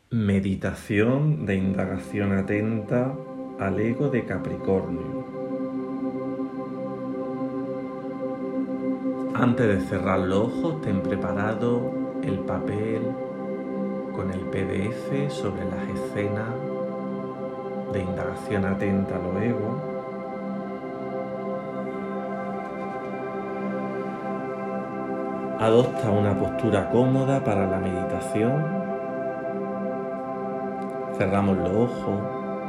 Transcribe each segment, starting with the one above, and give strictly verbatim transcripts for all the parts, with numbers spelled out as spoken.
Meditación de indagación atenta al ego de Capricornio. Antes de cerrar los ojos, ten preparado el papel con el P D F sobre las escenas de indagación atenta a los egos. Adopta una postura cómoda para la meditación. Cerramos los ojos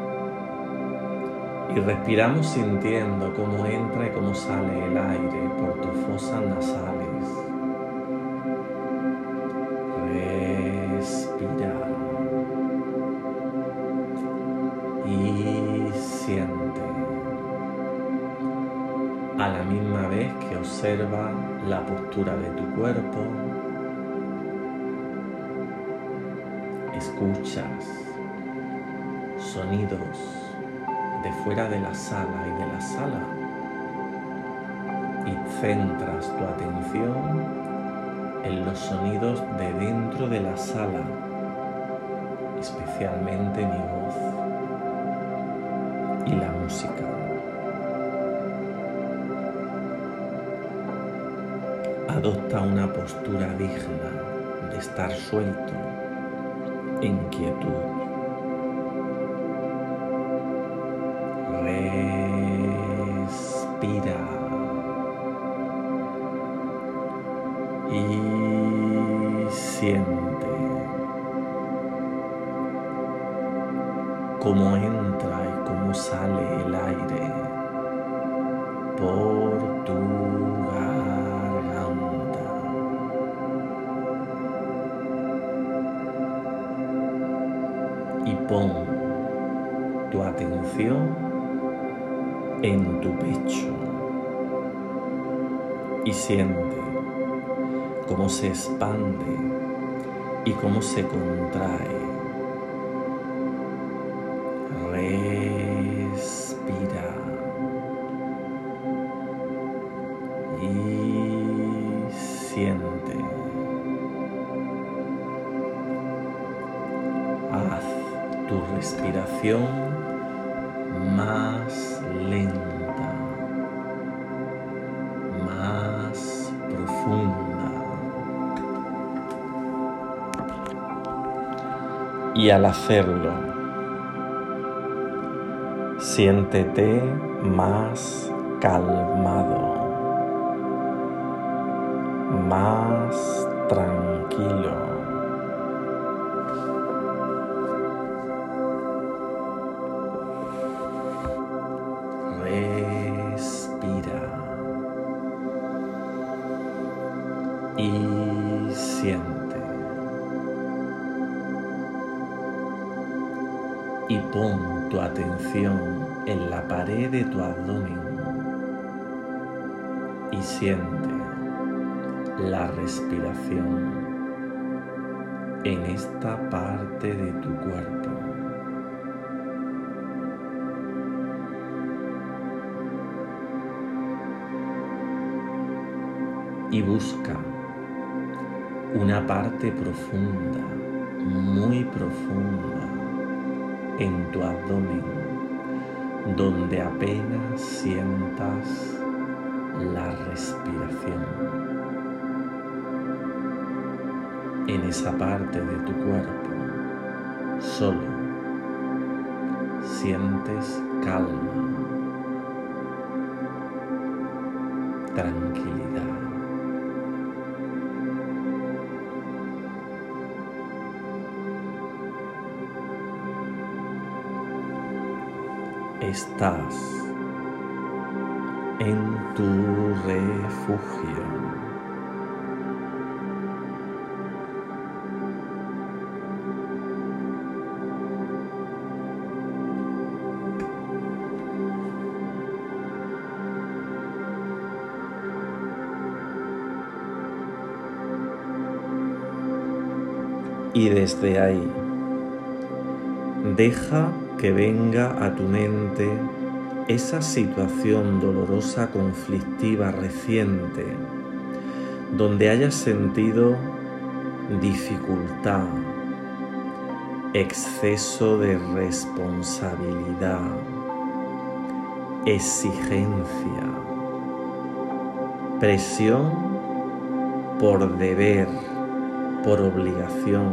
y respiramos sintiendo cómo entra y cómo sale el aire por tus fosas nasales. Respira y siente a la misma vez que observa la postura de tu cuerpo. Escuchas sonidos de fuera de la sala y de la sala y centras tu atención en los sonidos de dentro de la sala, especialmente mi voz y la música. Adopta una postura digna de estar suelto, en quietud. Respira y siente cómo entra y cómo sale el aire por tu garganta. Y pon tu atención en tu pecho y siente cómo se expande y cómo se contrae. Respira y siente. Haz tu respiración más lenta, más profunda. Y al hacerlo, siéntete más calmado, más tranquilo. Respira y siente. Y pon tu atención en la pared de tu abdomen y siente la respiración en esta parte de tu cuerpo. Y busca una parte profunda, muy profunda, en tu abdomen, donde apenas sientas la respiración. En esa parte de tu cuerpo solo sientes calma, tranquilidad. Estás en tu refugio. Y desde ahí, deja que venga a tu mente esa situación dolorosa, conflictiva, reciente, donde hayas sentido dificultad, exceso de responsabilidad, exigencia, presión por deber, por obligación,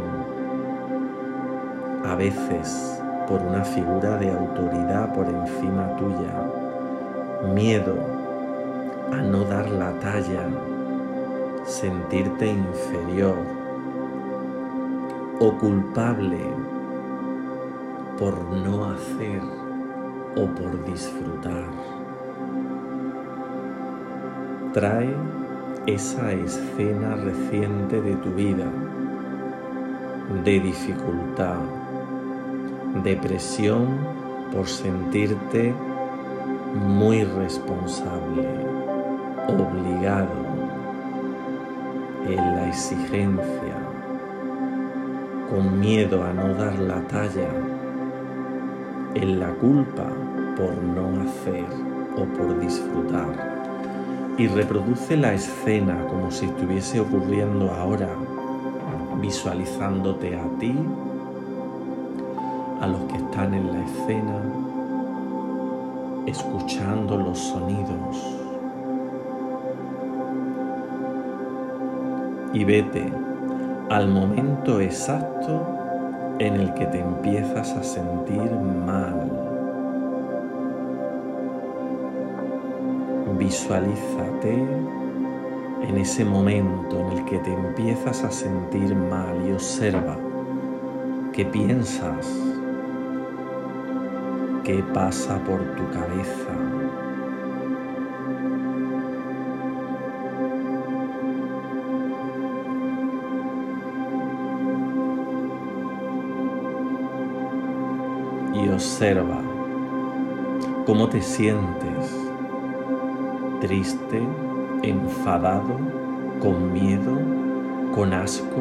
a veces por una figura de autoridad por encima tuya, miedo a no dar la talla, sentirte inferior o culpable por no hacer o por disfrutar. Trae esa escena reciente de tu vida, de dificultad, de presión por sentirte muy responsable, obligado, en la exigencia, con miedo a no dar la talla, en la culpa por no hacer o por disfrutar. Y reproduce la escena como si estuviese ocurriendo ahora, visualizándote a ti, a los que están en la escena, escuchando los sonidos. Y vete al momento exacto en el que te empiezas a sentir mal. Visualízate en ese momento en el que te empiezas a sentir mal y observa qué piensas, qué pasa por tu cabeza. Y observa cómo te sientes. Triste, enfadado, con miedo, con asco.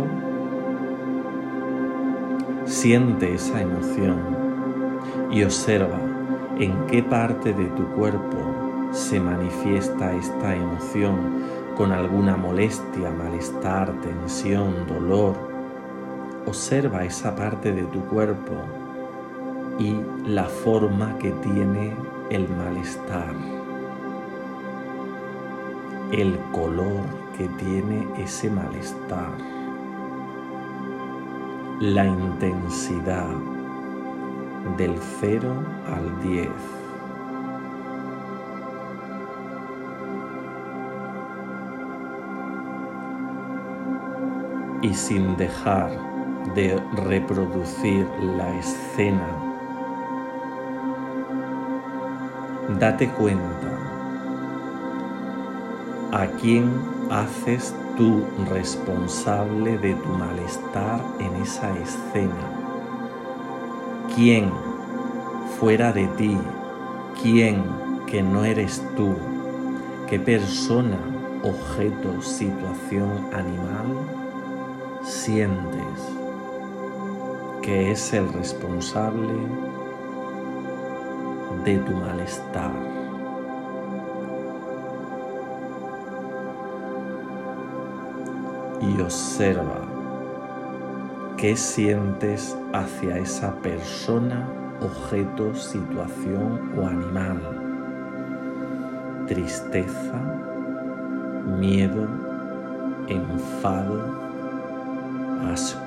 Siente esa emoción y observa en qué parte de tu cuerpo se manifiesta esta emoción, con alguna molestia, malestar, tensión, dolor. Observa esa parte de tu cuerpo y la forma que tiene el malestar, el color que tiene ese malestar, la intensidad del cero al diez. Y sin dejar de reproducir la escena, date cuenta a quién haces tú responsable de tu malestar en esa escena. ¿Quién fuera de ti? ¿Quién que no eres tú? ¿Qué persona, objeto, situación, animal sientes que es el responsable de tu malestar? Y observa qué sientes hacia esa persona, objeto, situación o animal. Tristeza, miedo, enfado, asco.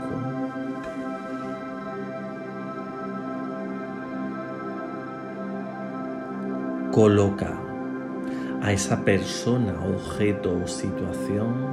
Coloca a esa persona, objeto o situación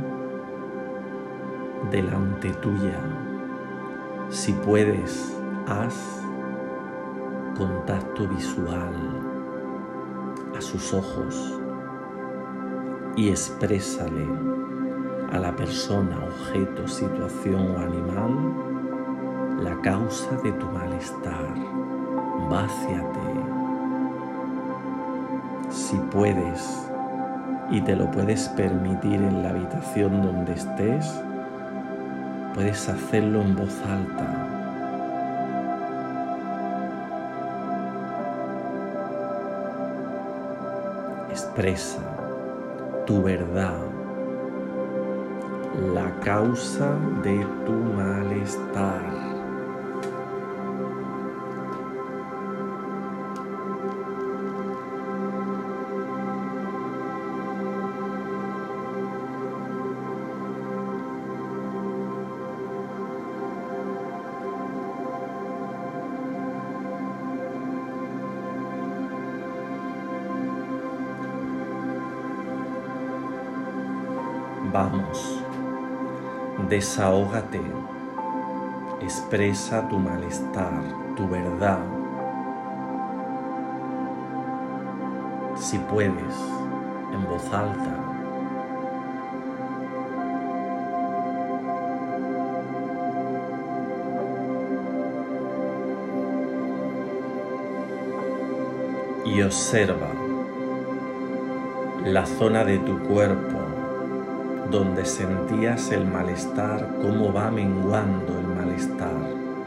delante tuya. Si puedes, haz contacto visual a sus ojos y exprésale a la persona, objeto, situación o animal la causa de tu malestar. Váciate. Si puedes y te lo puedes permitir en la habitación donde estés, puedes hacerlo en voz alta. Expresa tu verdad, la causa de tu malestar. Vamos, desahógate, expresa tu malestar, tu verdad. Si puedes, en voz alta. Y observa la zona de tu cuerpo donde sentías el malestar, cómo va menguando el malestar.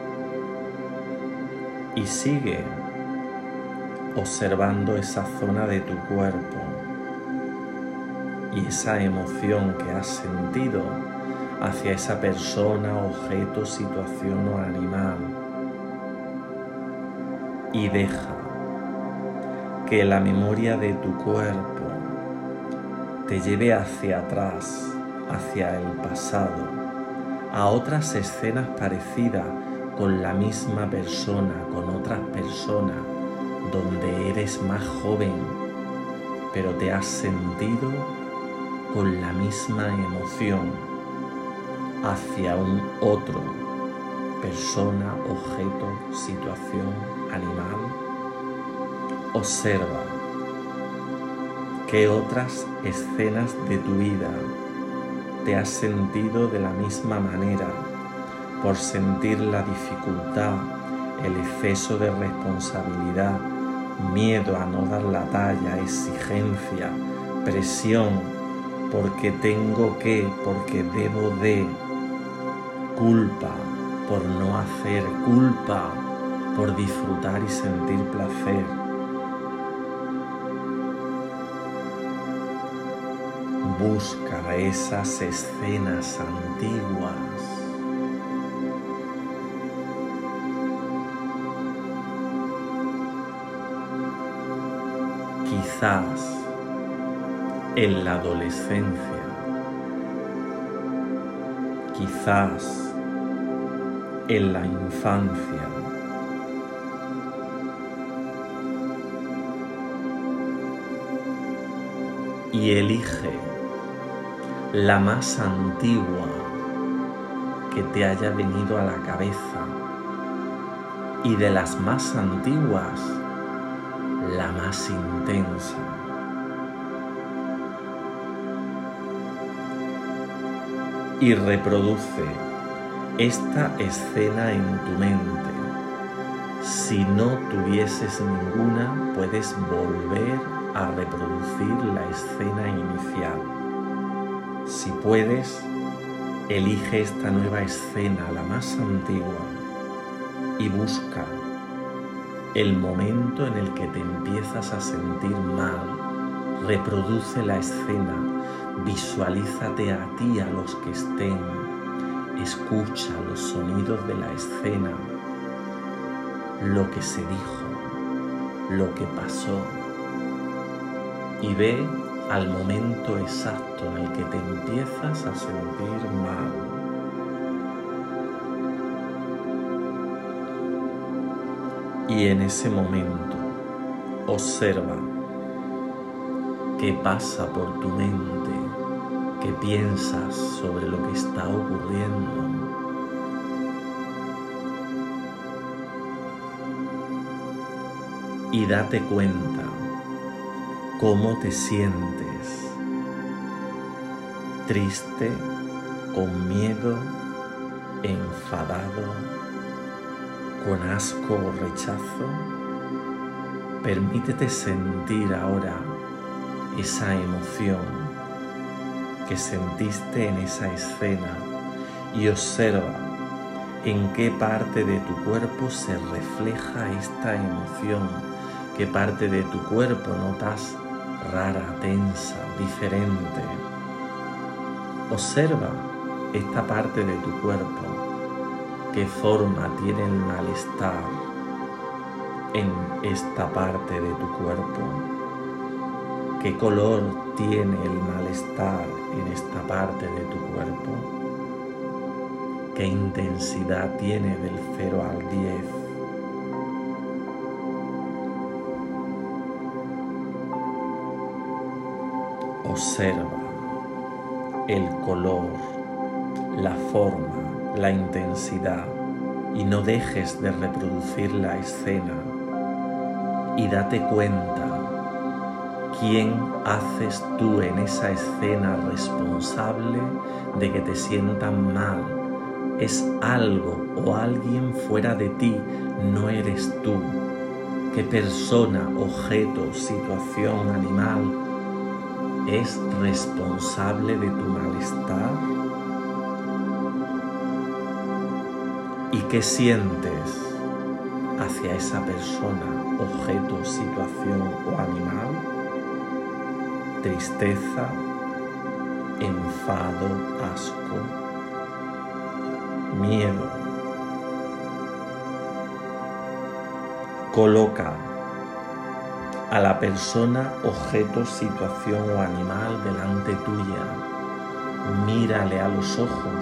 Y sigue observando esa zona de tu cuerpo y esa emoción que has sentido hacia esa persona, objeto, situación o animal. Y deja que la memoria de tu cuerpo te lleve hacia atrás, hacia el pasado, a otras escenas parecidas con la misma persona, con otras personas, donde eres más joven, pero te has sentido con la misma emoción hacia un otro, persona, objeto, situación, animal. Observa qué otras escenas de tu vida te has sentido de la misma manera por sentir la dificultad, el exceso de responsabilidad, miedo a no dar la talla, exigencia, presión, porque tengo que, porque debo de, culpa por no hacer, culpa por disfrutar y sentir placer. Busca esas escenas antiguas. Quizás en la adolescencia, quizás en la infancia, y elige la más antigua que te haya venido a la cabeza, y de las más antiguas, la más intensa. Y reproduce esta escena en tu mente. Si no tuvieses ninguna, puedes volver a reproducir la escena inicial. Si puedes, elige esta nueva escena, la más antigua, y busca el momento en el que te empiezas a sentir mal. Reproduce la escena, visualízate a ti, a los que estén, escucha los sonidos de la escena, lo que se dijo, lo que pasó, y ve al momento exacto en el que te empiezas a sentir mal. Y en ese momento observa qué pasa por tu mente, qué piensas sobre lo que está ocurriendo. Y date cuenta cómo te sientes, triste, con miedo, enfadado, con asco o rechazo. Permítete sentir ahora esa emoción que sentiste en esa escena y observa en qué parte de tu cuerpo se refleja esta emoción, qué parte de tu cuerpo notas rara, tensa, diferente. Observa esta parte de tu cuerpo, qué forma tiene el malestar en esta parte de tu cuerpo, qué color tiene el malestar en esta parte de tu cuerpo, qué intensidad tiene del cero al diez. Observa el color, la forma, la intensidad y no dejes de reproducir la escena. Y date cuenta quién haces tú en esa escena responsable de que te sientan mal. Es algo o alguien fuera de ti, no eres tú. ¿Qué persona, objeto, situación, animal es responsable de tu malestar? ¿Y qué sientes hacia esa persona, objeto, situación o animal? Tristeza, enfado, asco, miedo. Coloca a la persona, objeto, situación o animal delante tuya. Mírale a los ojos.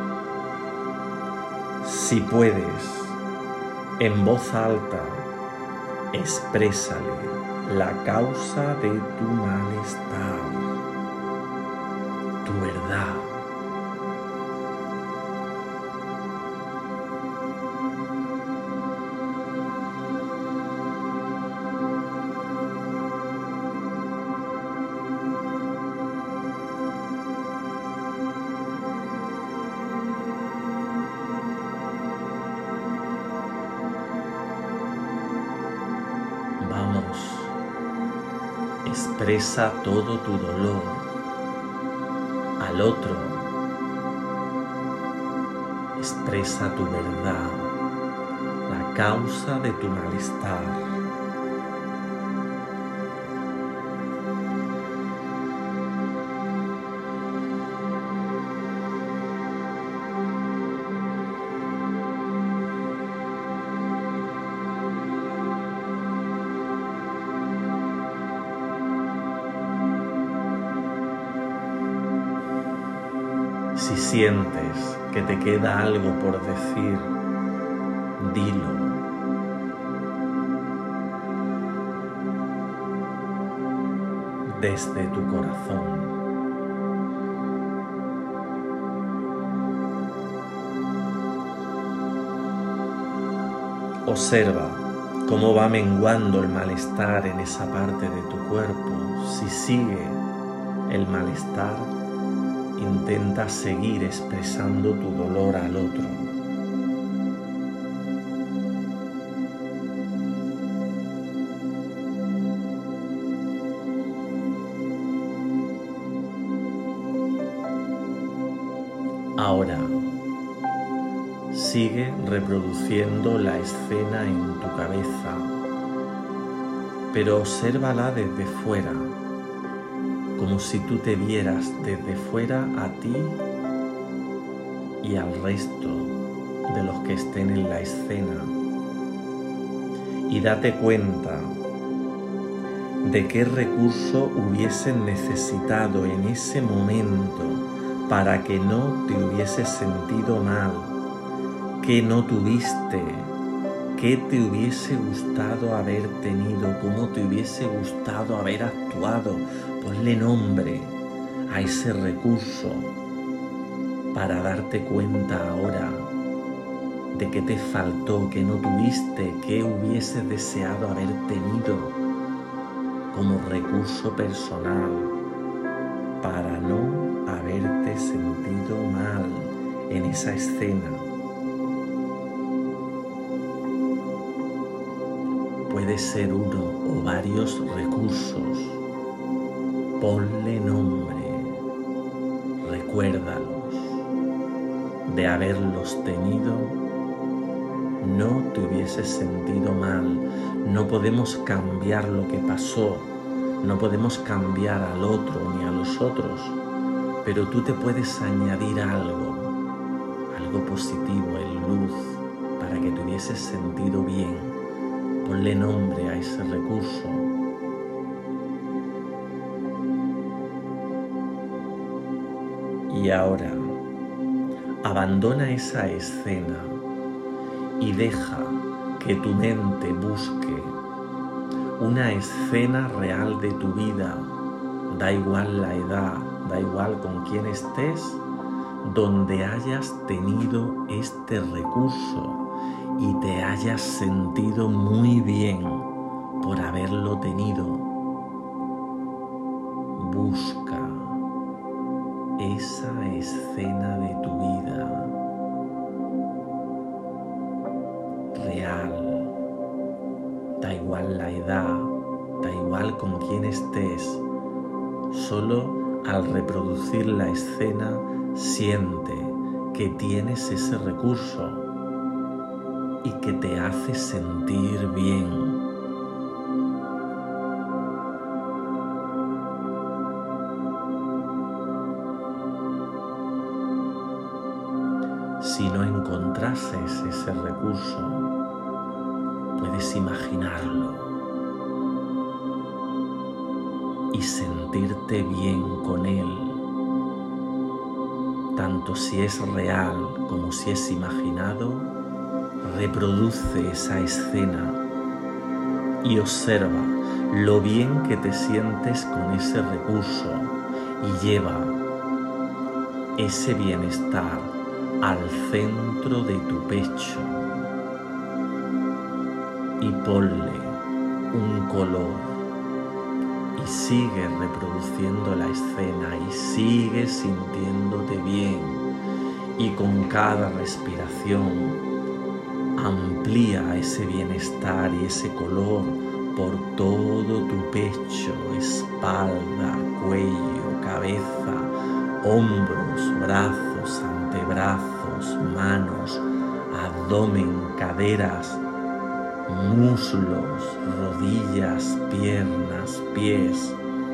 Si puedes, en voz alta, exprésale la causa de tu malestar, tu verdad. Expresa todo tu dolor al otro. Expresa tu verdad, la causa de tu malestar. Si sientes que te queda algo por decir, dilo. Desde tu corazón. Observa cómo va menguando el malestar en esa parte de tu cuerpo. Si sigue el malestar, intenta seguir expresando tu dolor al otro. Ahora, sigue reproduciendo la escena en tu cabeza, pero obsérvala desde fuera, como si tú te vieras desde fuera a ti y al resto de los que estén en la escena. Y date cuenta de qué recurso hubiesen necesitado en ese momento para que no te hubieses sentido mal, qué no tuviste, qué te hubiese gustado haber tenido, cómo te hubiese gustado haber actuado. Ponle nombre a ese recurso para darte cuenta ahora de qué te faltó, qué no tuviste, qué hubieses deseado haber tenido como recurso personal para no haberte sentido mal en esa escena. Puede ser uno o varios recursos. Ponle nombre, recuérdalos. De haberlos tenido, no te hubieses sentido mal. No podemos cambiar lo que pasó, no podemos cambiar al otro ni a los otros, pero tú te puedes añadir algo, algo positivo en luz, para que te hubieses sentido bien. Ponle nombre a ese recurso. Y ahora, abandona esa escena y deja que tu mente busque una escena real de tu vida da igual la edad, da igual con quién estés, donde hayas tenido este recurso y te hayas sentido muy bien por haberlo tenido. Busca esa escena de tu vida real, da igual la edad, da igual con quién estés, solo al reproducir la escena siente que tienes ese recurso y que te hace sentir bien. Si no encontrases ese recurso, puedes imaginarlo y sentirte bien con él, tanto si es real como si es imaginado. Reproduce esa escena y observa lo bien que te sientes con ese recurso y lleva ese bienestar al centro de tu pecho y ponle un color y sigue reproduciendo la escena y sigue sintiéndote bien, y con cada respiración amplía ese bienestar y ese color por todo tu pecho, espalda, cuello, cabeza, hombros, brazos, antebrazos, manos, abdomen, caderas, muslos, rodillas, piernas, pies.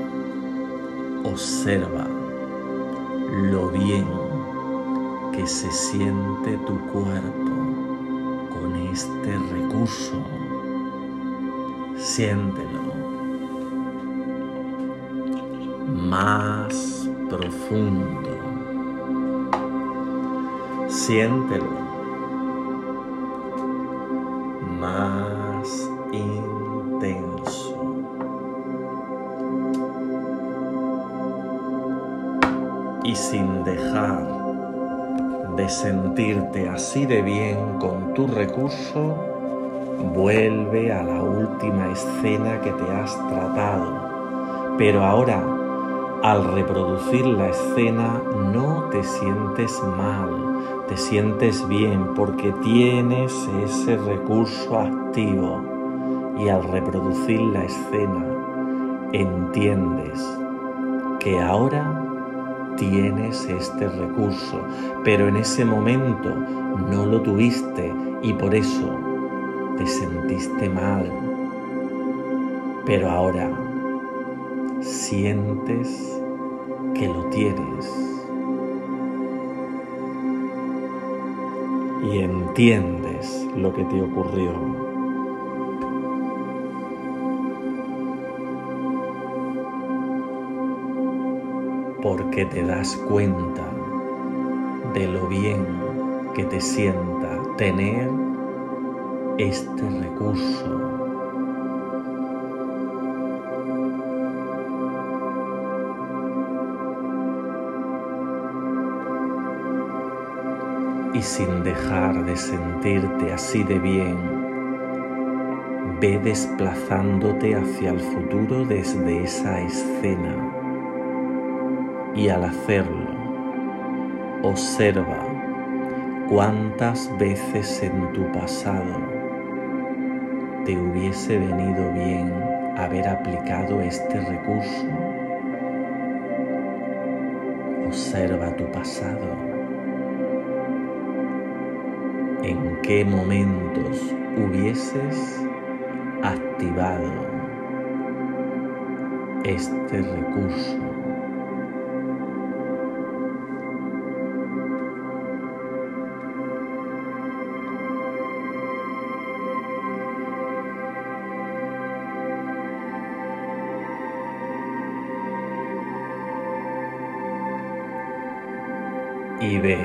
Observa lo bien que se siente tu cuerpo con este recurso. Siéntelo más profundo. Siéntelo más intenso. Y sin dejar de sentirte así de bien con tu recurso, vuelve a la última escena que te has tratado. Pero ahora, al reproducir la escena, no te sientes mal, te sientes bien porque tienes ese recurso activo. Y al reproducir la escena, entiendes que ahora tienes este recurso, pero en ese momento no lo tuviste y por eso te sentiste mal. Pero ahora sientes que lo tienes y entiendes lo que te ocurrió. Porque te das cuenta de lo bien que te sienta tener este recurso. Y sin dejar de sentirte así de bien, ve desplazándote hacia el futuro desde esa escena. Y al hacerlo, observa cuántas veces en tu pasado te hubiese venido bien haber aplicado este recurso. Observa tu pasado. ¿En qué momentos hubieses activado este recurso? Y ve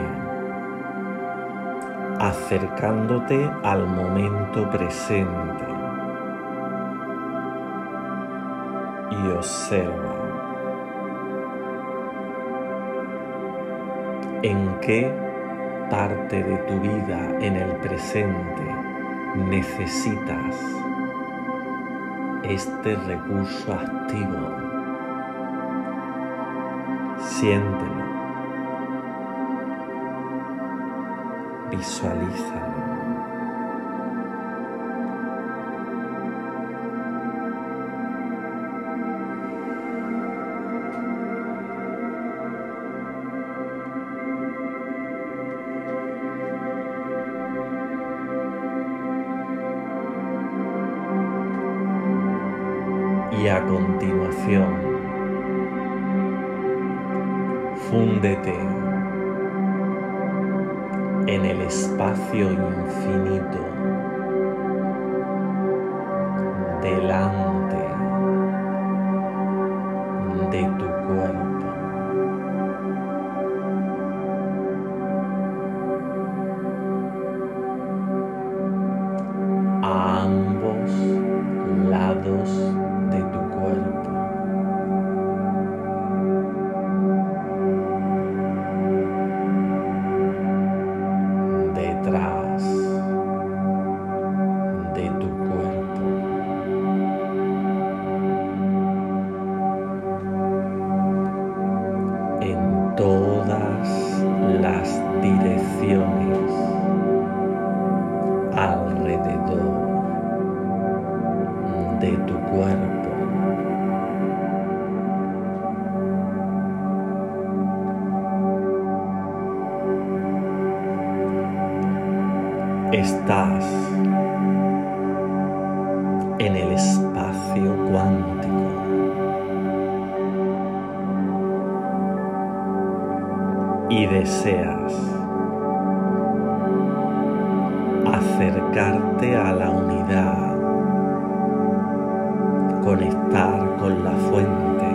acercándote al momento presente y observa en qué parte de tu vida en el presente necesitas este recurso activo. Siéntelo, visualízalo. Y a continuación, fúndete en el espacio infinito delante de tu cuerpo. A ambos lados de tu cuerpo. Detrás de tu cuerpo. En todas las direcciones alrededor de tu cuerpo. Estás en el espacio cuántico. Y deseas acercarte a la unidad, conectar con la fuente,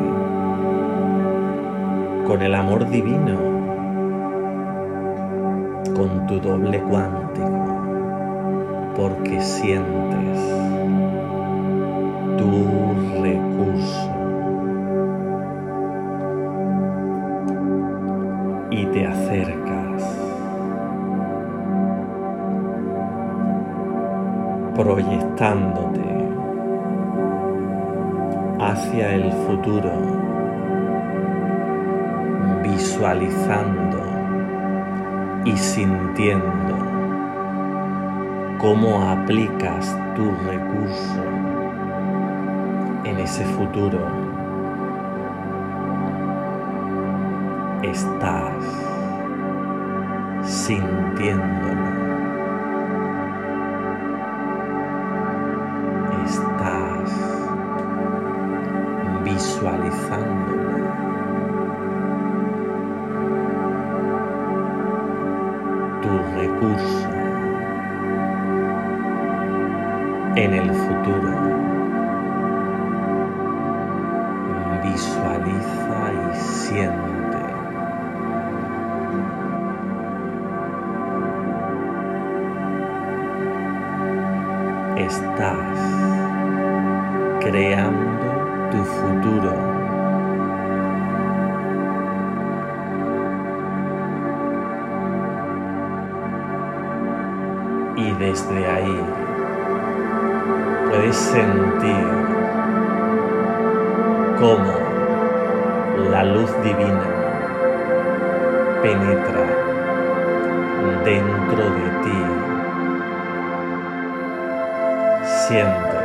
con el amor divino, con tu doble cuántico, porque sientes tu recurso y te acercas, proyectándote hacia el futuro, visualizando y sintiendo cómo aplicas tu recurso en ese futuro. Estás sintiéndolo. Estás visualizándolo. Tu recurso en el futuro. Visualiza y siente. Estás creando tu futuro. Y desde ahí puedes sentir cómo la luz divina penetra dentro de ti. Siente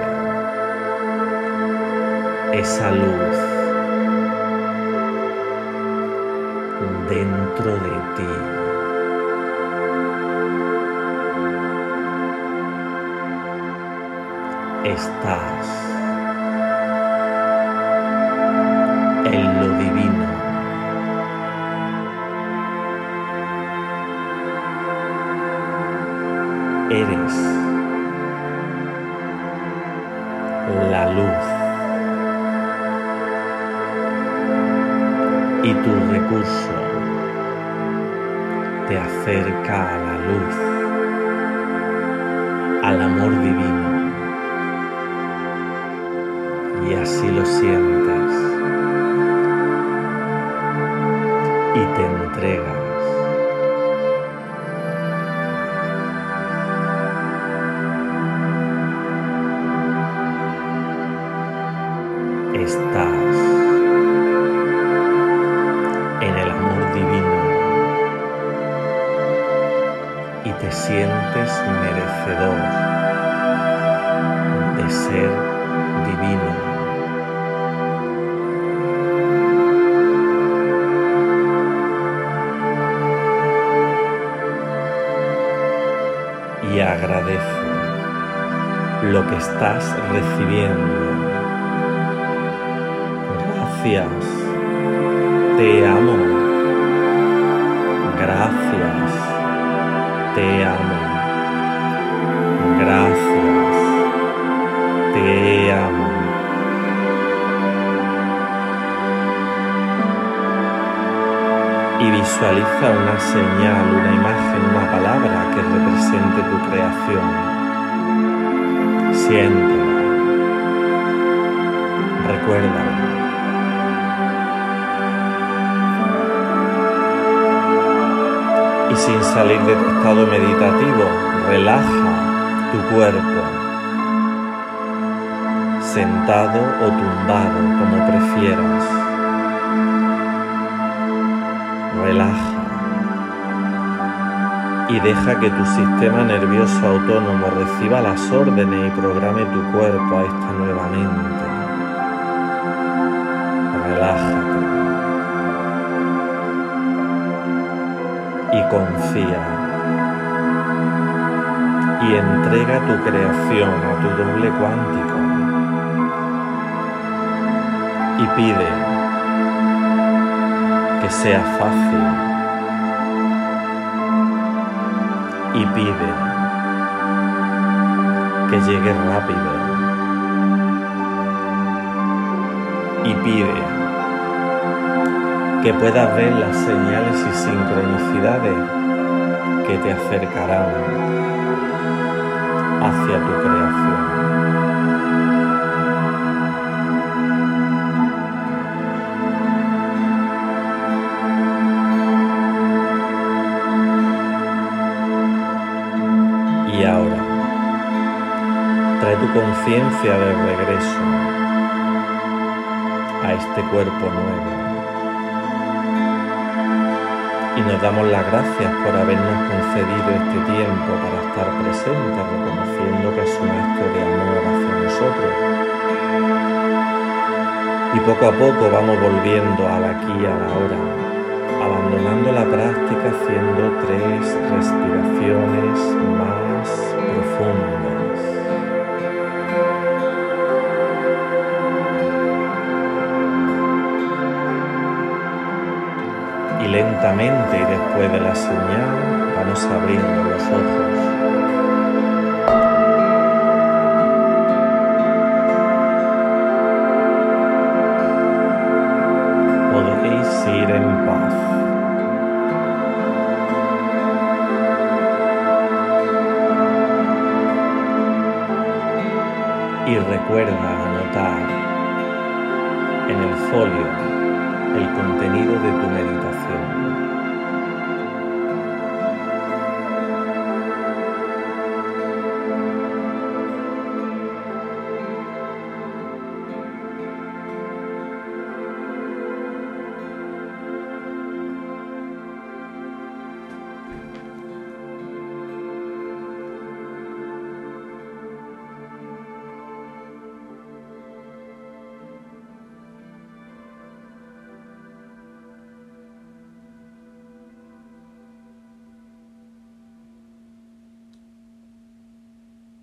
esa luz dentro de ti. Estás en lo divino. Eres la luz y tu recurso te acerca a la luz, al amor divino. Y así lo sientes y te entregas estás en el amor divino y te sientes merecedor de ser divino. Y agradece lo que estás recibiendo. Gracias, te amo. Gracias, te amo. Gracias, te amo. Y visualiza una señal, una imagen, una palabra que represente tu creación. Siéntela. Recuérdala. Y sin salir de tu estado meditativo, relaja tu cuerpo, sentado o tumbado, como prefieras. Relaja y deja que tu sistema nervioso autónomo reciba las órdenes y programe tu cuerpo a esta nueva mente. Relájate y confía y entrega tu creación a tu doble cuántico y pide que sea fácil y pide que llegue rápido y pide que puedas ver las señales y sincronicidades que te acercarán hacia tu creación. Y ahora, trae tu conciencia de regreso a este cuerpo nuevo. Y nos damos las gracias por habernos concedido este tiempo para estar presentes, reconociendo que es un acto de amor hacia nosotros. Y poco a poco vamos volviendo al aquí y a la hora, abandonando la práctica haciendo tres respiraciones más profundas. Y lentamente, y después de la señal, vamos abriendo los ojos. Podéis ir en paz. Y recuerda anotar en el folio el contenido de tu meditación.